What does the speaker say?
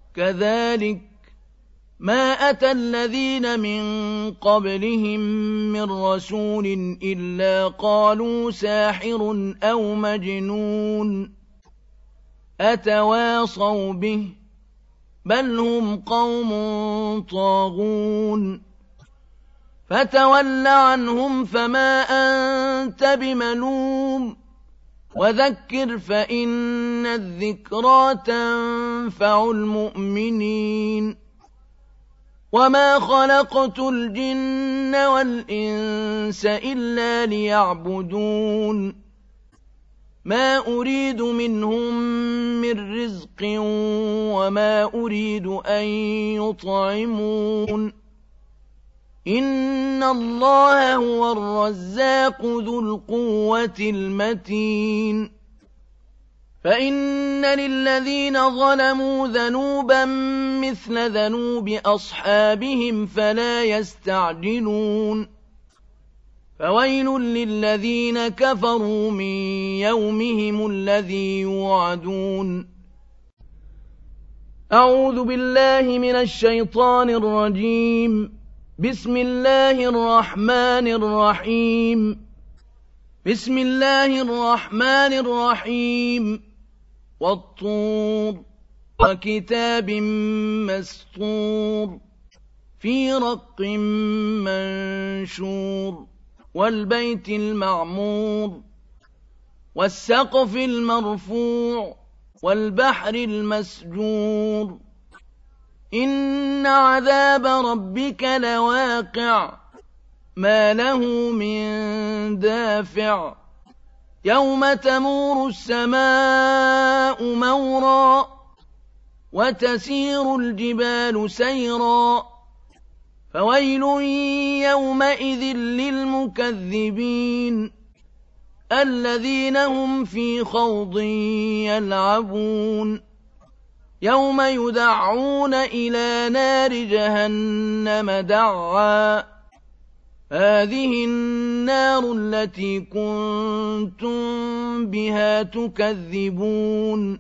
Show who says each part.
Speaker 1: كذلك ما أتى الذين من قبلهم من رسول إلا قالوا ساحر أو مجنون أتواصوا به بل هم قوم طاغون فتول عنهم فما أنت بملوم وذكر فإن الذكرى تنفع المؤمنين وما خلقت الجن والإنس إلا ليعبدون ما أريد منهم من رزق وما أريد أن يطعمون إن الله هو الرزاق ذو القوة المتين فإن للذين ظلموا ذنوبا مثل ذنوب أصحابهم فلا يستعجلون فويل للذين كفروا من يومهم الذي يوعدون أعوذ بالله من الشيطان الرجيم بسم الله الرحمن الرحيم بسم الله الرحمن الرحيم والطور وكتاب مسطور في رق منشور والبيت المعمور والسقف المرفوع والبحر المسجور إن عذاب ربك لواقع ما له من دافع يوم تمور السماء مورا وتسير الجبال سيرا فويل يومئذ للمكذبين الذين هم في خوض يلعبون يوم يدعون إلى نار جهنم دعا هذه النار التي كنتم بها تكذبون